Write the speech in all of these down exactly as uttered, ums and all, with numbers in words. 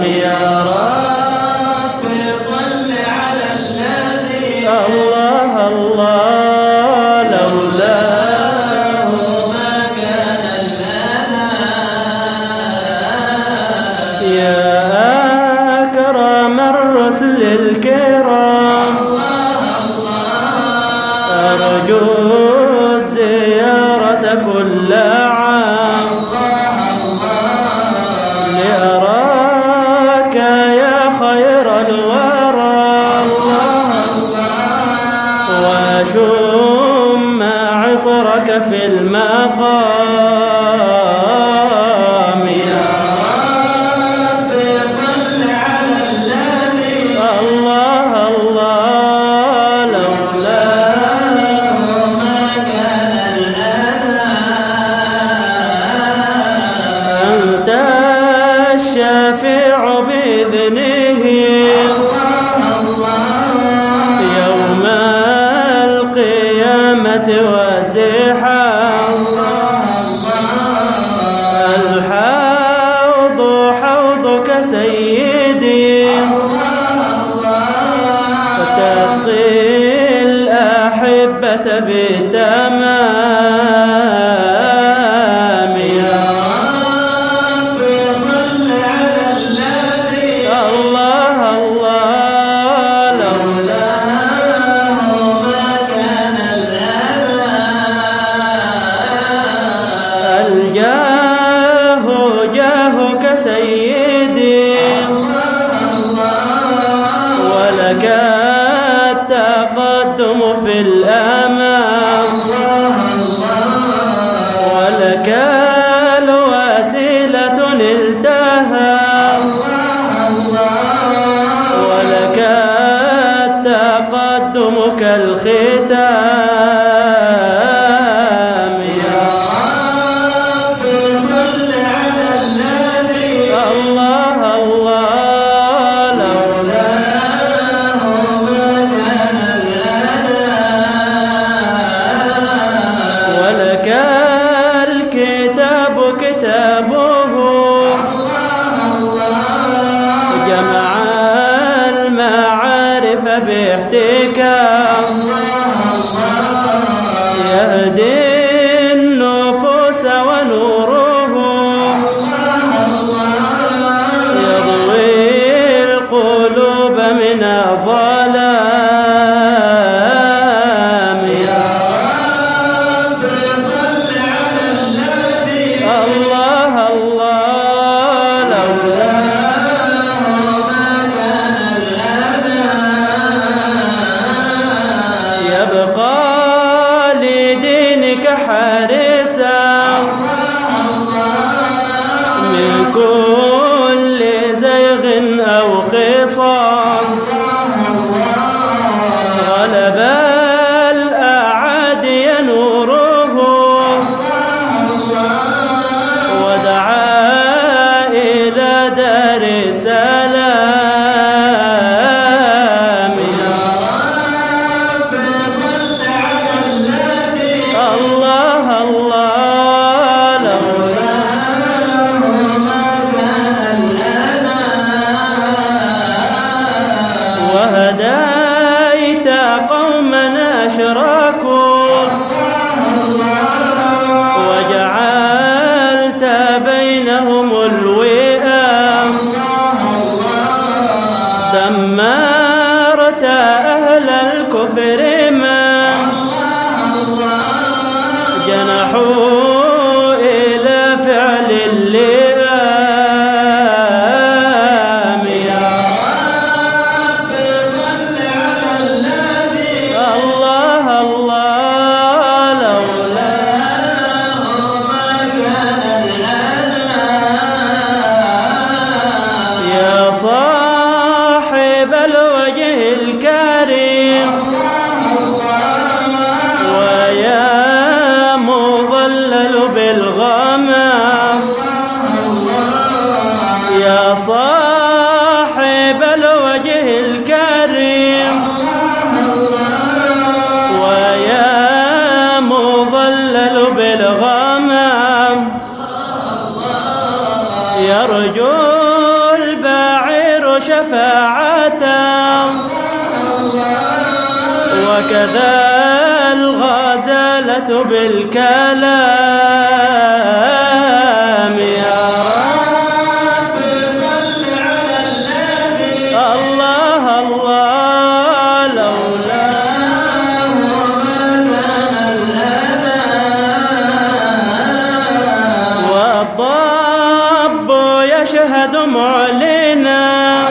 يا رب صل على الذي الله الله لولاه ما كان لنا. يا أكرم الرسل الكرام الله الله أرجو الزيارة كل عام لأراك يا خير الورى وأشم عطرك في المقام. يا رب صل على الذي الله الله لولاه ما كان لنا. أنت الشافع بإذنه يوم القيامة وزحام. الحوض حوضك سيدي وتسقي الأحبة بالتمام. يا رب صل على الذي الله الله لولاه ما كان لنا. الجاه جاهك سيدي ولك التقدم في الأمام. شفاعة وكذا الغزالة بالكلام يا رب صل على الذي الله الله لولاه ما كان الأذان والضب يشهد معلنا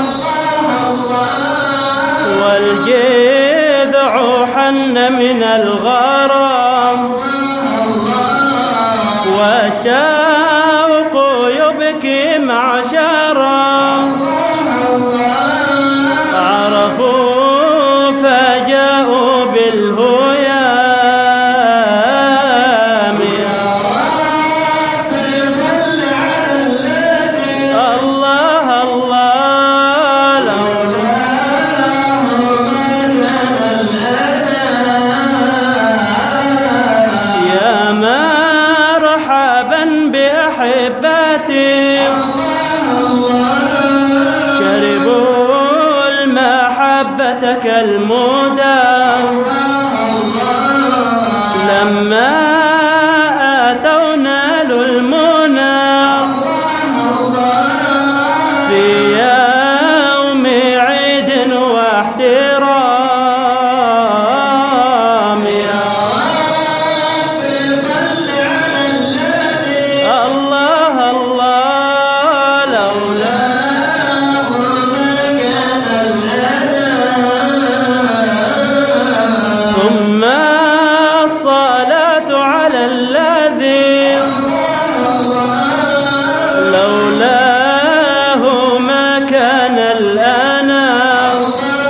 والجذع حن من الغرام والشوق يبكي معشرا عرفوا فجاءوا بالهيام يا رب صل على الذي الله الله لولاه ما كان الأذان يا مرحبا بأحبتي شربوا المحبة كالمدام لما أتوا نالوا المنى في يوم عيد واحترام يا رب صل على الذي الله الله لولاه ما كان الأذان ثم الصلاة على الذي لولاه ما كان الأنام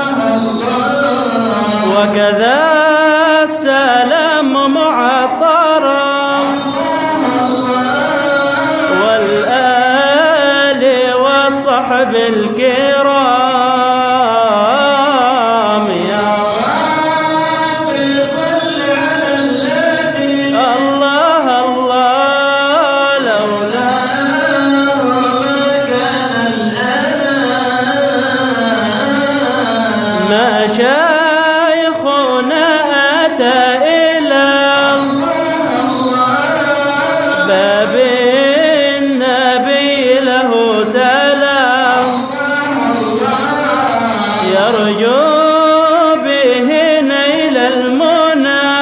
وكذا السلام معطرا والآل والصحب الكرام يا رب صل على الذي الله الله لولاه ما كان الأذان ما شيخنا أتى إلى باب النبي له سلام يرجو به نيل المنى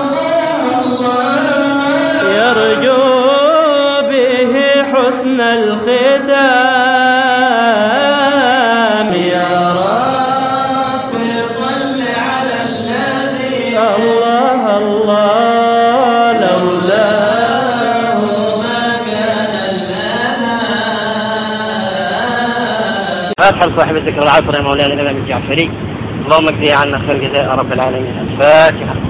يرجو به حسن الختام يا رب صل على الذي الله الله لولاه ما كان الأذان فاتحة لصاحب الذكر العصر يا مولانا الإمام الجعفري اللهم اجزي عنا خير جزاء رب العالمين. الفاتحة.